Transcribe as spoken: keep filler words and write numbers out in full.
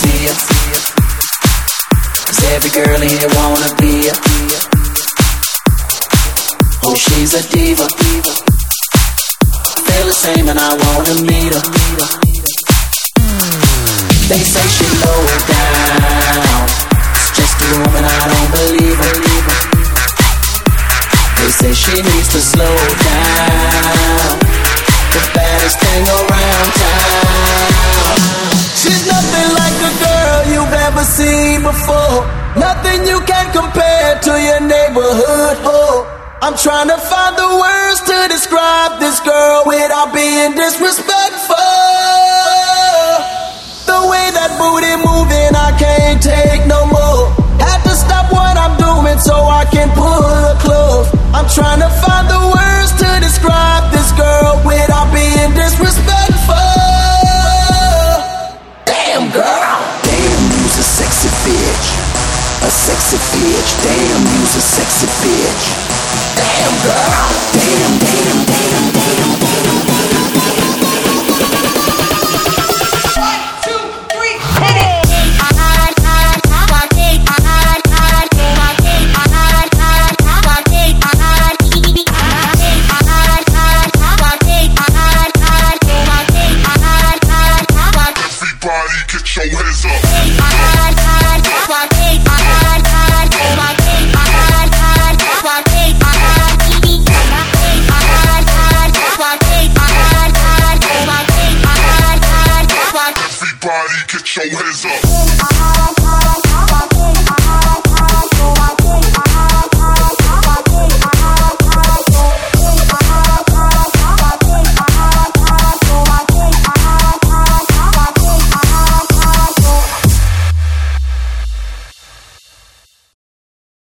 see her. Cause every girl in here wanna be her. Oh, she's a diva. Feel the same and I wanna meet her. They say she low down, it's just a room and I don't believe her. They say she needs to slow down, the baddest thing around town. She's nothing like a girl you've ever seen before, nothing you can compare to your neighborhood hoe. I'm trying to find the words to describe this girl without being disrespectful. The way that booty moving, I can't take no more. Had to stop what I'm doing so I can pull her close. I'm trying to find the words to describe this girl without being disrespectful. Damn girl, damn you's a sexy bitch, a sexy bitch. Damn you's a sexy bitch. Damn girl, damn, damn, damn, damn, damn. One, two, three, hit it. Everybody get your hands up. Everybody get your hands up.